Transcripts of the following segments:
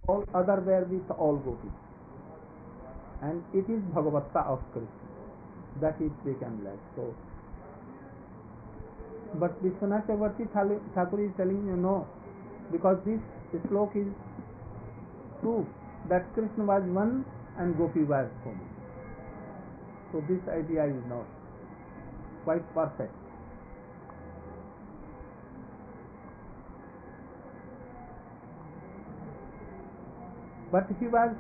all other were with all gopis, and it is Bhagavatta of Krishna that it became like so. But Vishwanath Chakravarti Thakur is telling you no, because this slok is proof that Krishna was one and Gopi was so many. So this idea is not quite perfect. But he was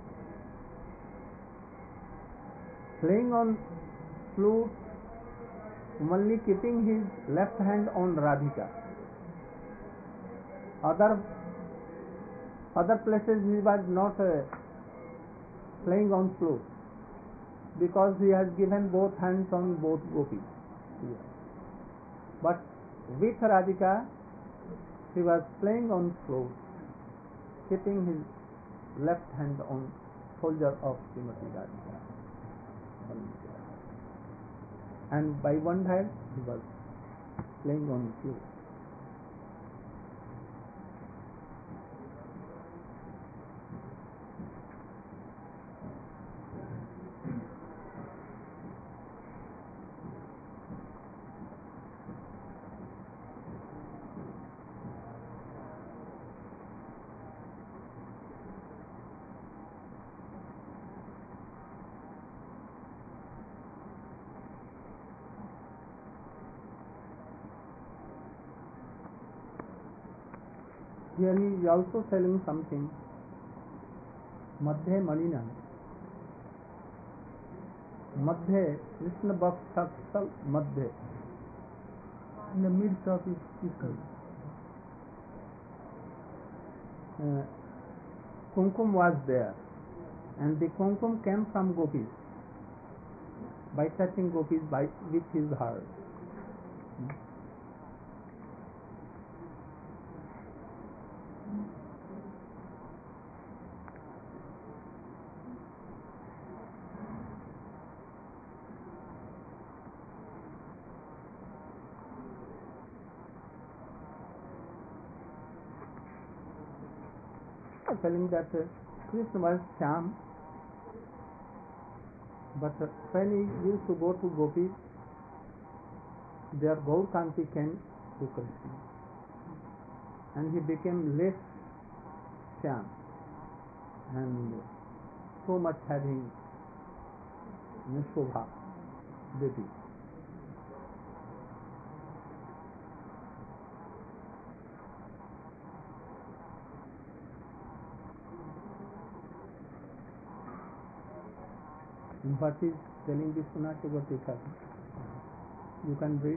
playing on flute, only keeping his left hand on Radhika. Other places he was not playing on flute, because he has given both hands on both gopis. But with Radhika he was playing on flute, keeping his left hand on shoulder of Srimati Radhika, and by one hand he was playing on flute. Here he is also telling something. Madhya Manina. Madhya, Krishna Bhakta Madhya. In the midst of his Kumkum was there, and the Kumkum came from gopis, by touching gopis with his heart. Telling that Krishna was Shyam, but when he used to go to gopis, their Gaur Kanti came to Krishna, and he became less Shyam, and so much having Shobha, beauty. What is telling Vishwanath Chakravarti Thakur? You can read.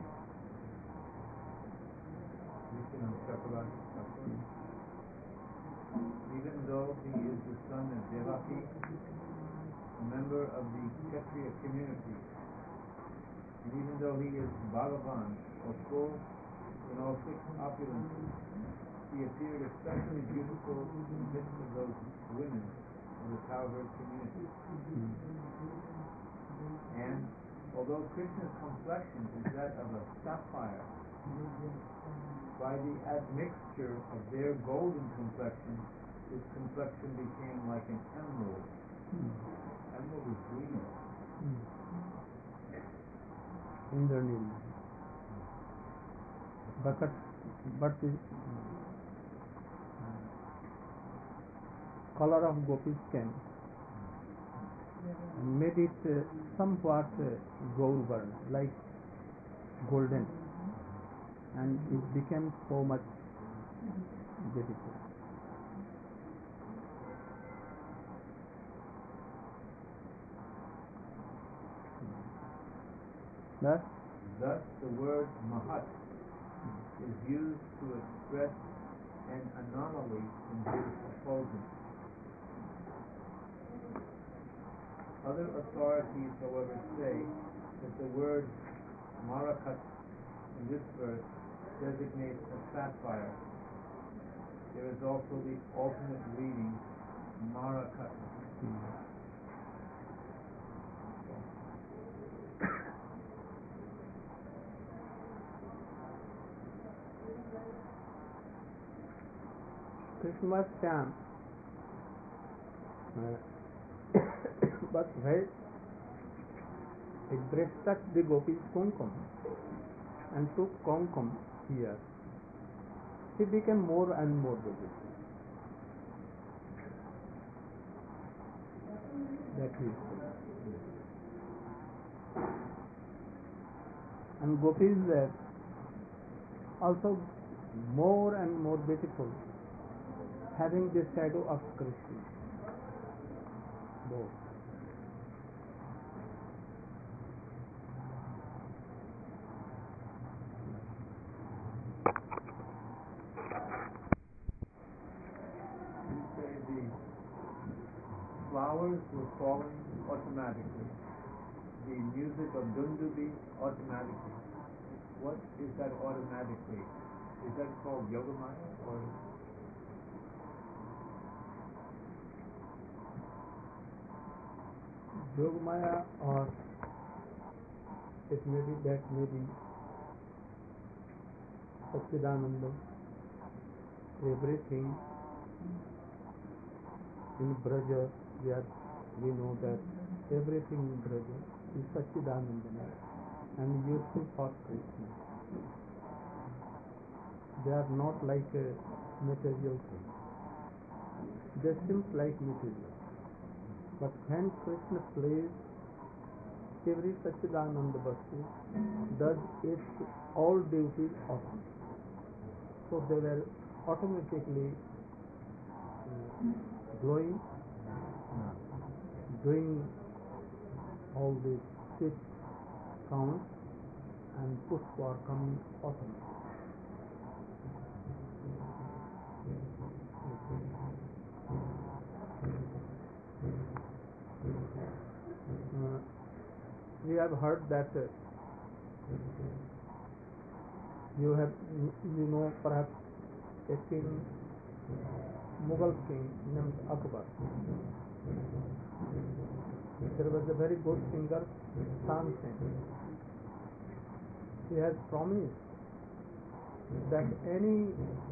Even though he is the son of Devaki, a member of the Kshatriya community, and even though he is Bhagavan, or full in all six opulences, he appeared especially beautiful in the midst of those women of the cowherd community. And although Krishna's complexion is that of a sapphire, by the admixture of their golden complexion, his complexion became like an emerald. Emerald is green. Indranil. But the color of gopis came and made it somewhat gold, like golden, and it became so much beautiful. Thus the word Mahat is used to express an anomaly in his effulgence. Other authorities, however, say that the word Marakat in this verse designates a sapphire. There is also the alternate reading, Marakat. Krishna was Shyam, But when it touched the gopis kumkum and took kumkum here, he became more and more beautiful. That is. And gopis were also more and more beautiful, having the shadow of Krishna. Both. You say the flowers were falling automatically. The music of Dundubi automatically. What is that automatically? Is that called Yogamaya or? Yogamaya, or it may be that may be Satchidananda. Everything in Braja, we know that everything in Braja is Satchidananda and useful for Krishna. They are not like a material thing. They seem like material. But when Krishna plays, every Satchidananda Vastu does its all duties of it. So they were automatically glowing, doing all the six counts, and pushpa are coming automatically. We have heard that you know perhaps a king, Mughal king named Akbar. There was a very good singer, Tansen. He has promised that any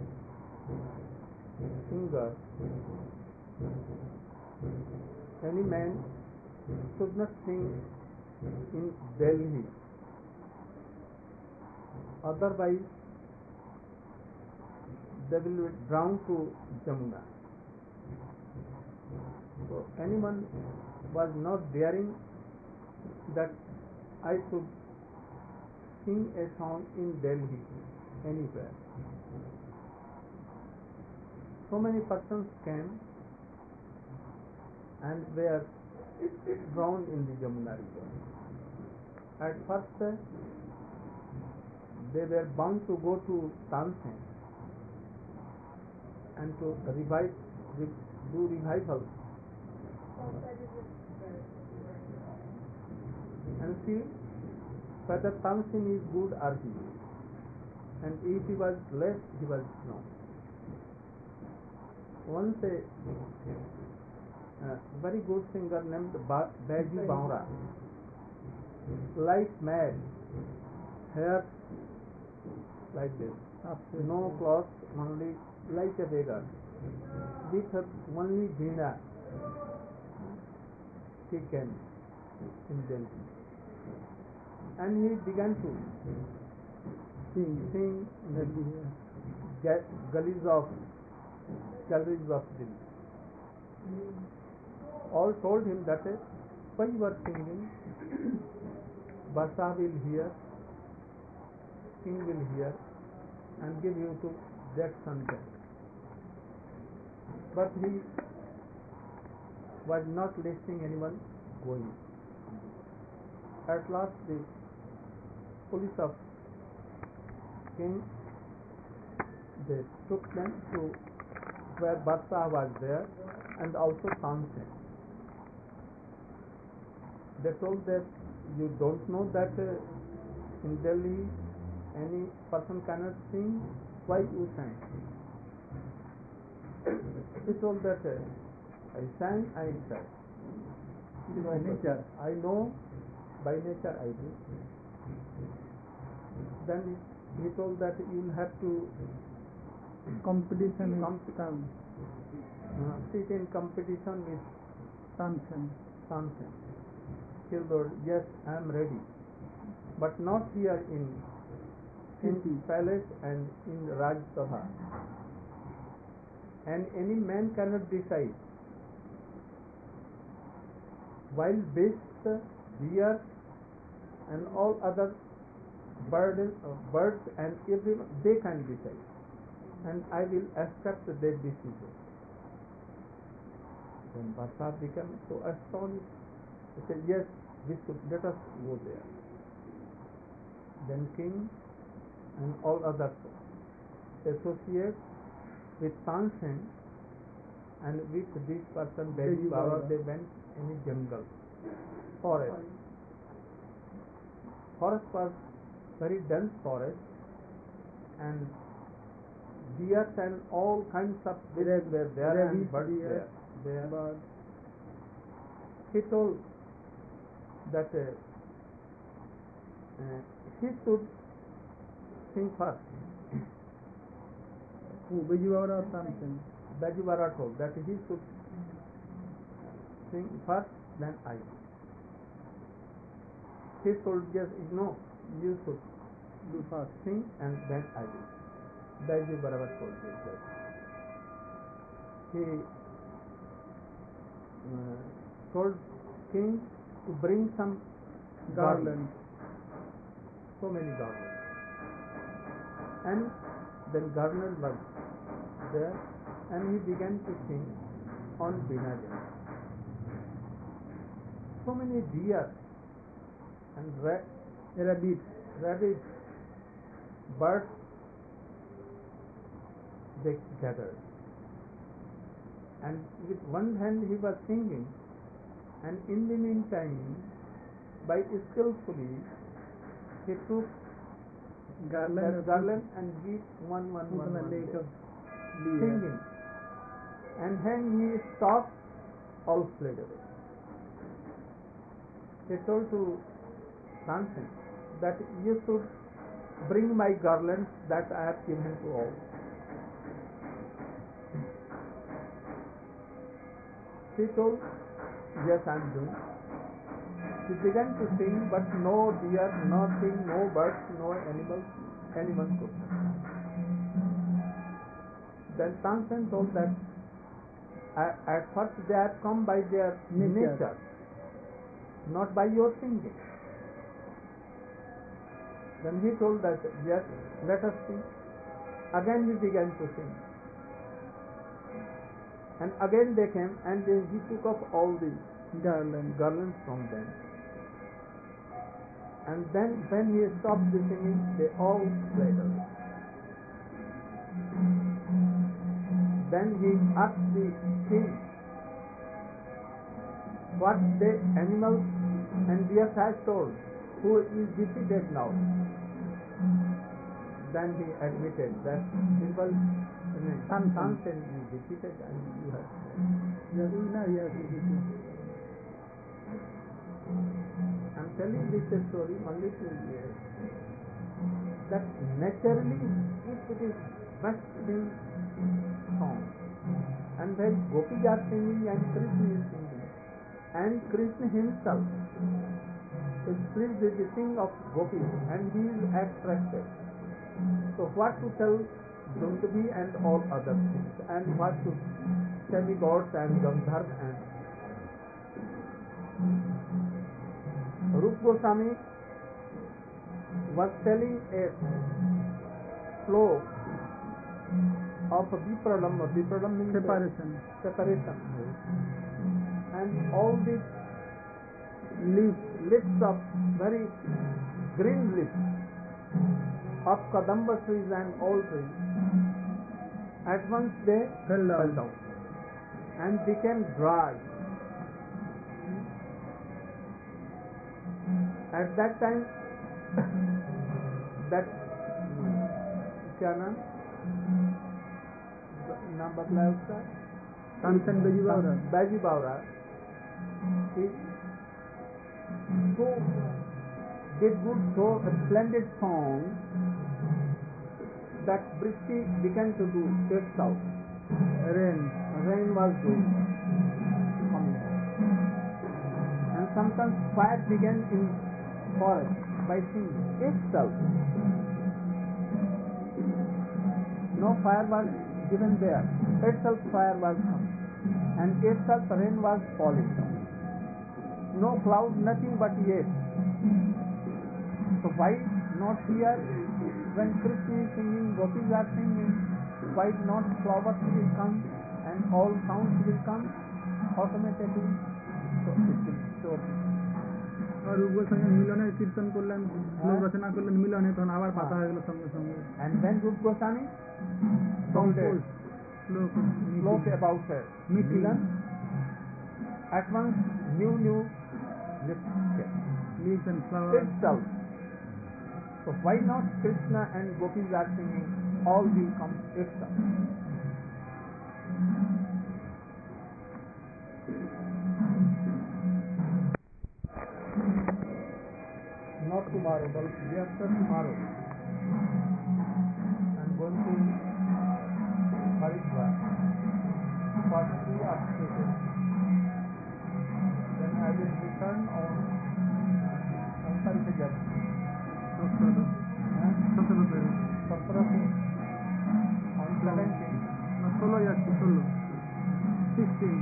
singer, any man should not sing in Delhi, otherwise they will be drowned to Jamuna. So anyone was not daring that I should sing a song in Delhi anywhere. So many persons came and were drowned in the Jamuna river. At first they were bound to go to Tansen and to do revival and see whether Tansen is good or evil. And if he was less, he was wrong. Once a very good singer named Baiju Baura, like mad, hair like this, no clothes, only like a beggar, with her only veena, he came in Delhi. And he began to sing in the galleries of Delhi. All told him that why you are singing, Basa will hear, king will hear, and give you to that Sunday. But he was not listening anyone going. At last the police of king, they took them to where Basa was there and also Tansen. They told that you don't know that in Delhi any person cannot sing, why you sang? He told that I sang, I sang. By nature. I know, by nature I do. Then he told that you will have to sit in competition with Tansen. He told, yes, I am ready, but not here in palace and in Raj Sabha. And any man cannot decide. While beasts, deer, and all other birds and everyone, they can decide, and I will accept their decision. Then Barsha became so astonished. He said, yes, let us go there. Then king and all others associate with Tansen, and with this person, Baji Baba, they went in a jungle, forest. Forest was very dense forest, and deer and all kinds of birds were there, and birds were there. He told that he should sing first. Bajibara told that he should sing first, then I. He told, yes, no, you should do first, sing, and then I will. Bajibara told this. He told king to bring some garlands, so many garlands, and then garland was there, and he began to sing on Veena Jana. So many deer and rabbits, birds, they gathered, and with one hand he was singing, and in the meantime, by skillfully, he took garland and beat one singing, and when he stopped, all fled away. He told to Tansen that you should bring my garlands that I have given to all. He told, yes, I am doing. He began to sing, but no deer, nothing, no birds, no animals, anyone could not. Then Tansen told that at first they have come by their nature, not by your singing. Then he told that, yes, let us sing. Again he began to sing. And again they came, and he took up all the garlands from them. And then when he stopped the singing, they all fled away. Then he asked the king what the animals and deer had told, who is defeated now. Then he admitted that it was Tansen is defeated and you have. I'm telling this story only to you that naturally, if it is must be song, and when Gopis are singing and Krishna is singing, and Krishna himself is pleased with the sing of Gopis, and he is attracted. So what to tell Dundabi and all other things, and what to demigods and Gandharv and Rupa Goswami was telling a flow of Vipralam means separation, and all these leaves of very green leaves of Kadamba trees and all trees, at once they fell down and became dry. At that time, that क्या नाम बतलाया उसका? Tansen Baji Bawra. He did good, so a splendid song that Brishti began to do takes out. Rain was doing. Sometimes fire began in forest by singing itself. No fire was given there. Itself fire was come. And itself rain was falling. No cloud, nothing but yes. So why not here when Krishna is singing, gopis are singing, why not flowers will come and all sounds will come automatically? So it will surely. আর রূপ গোস্বামী মিলনের কীর্তন করলেন, শ্লোক রচনা করলেন মিলনে, তখন আবার পাতা হয়ে গেল সঙ্গে সঙ্গে। And when Rup Goswami told a sloka about Milan, at once new leaves and flowers itself. So why not Krishna and gopis are singing, all will come itself. Not tomorrow, but day after tomorrow. I'm going to Haridwar for 3 occasions. Then I will return on 17 January. 17 on 17. না 16 যাচ্ছে 16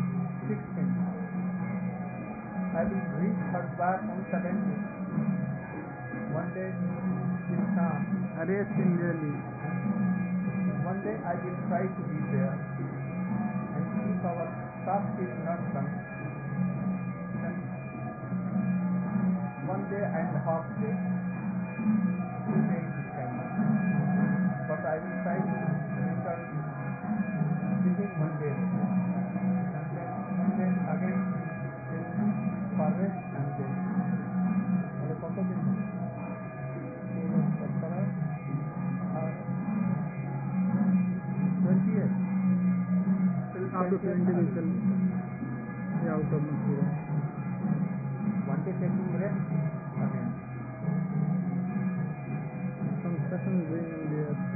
I will reach Haridwar on 17. One day will come. Rest in Delhi. One day I will try to be there, and if our task is not done, then one day and a half day to take this camera. But I will try to return within one day, and then one day again for rest and then. After 20 we shall be out of Mathura. One day taking rest again. Some session is going on there.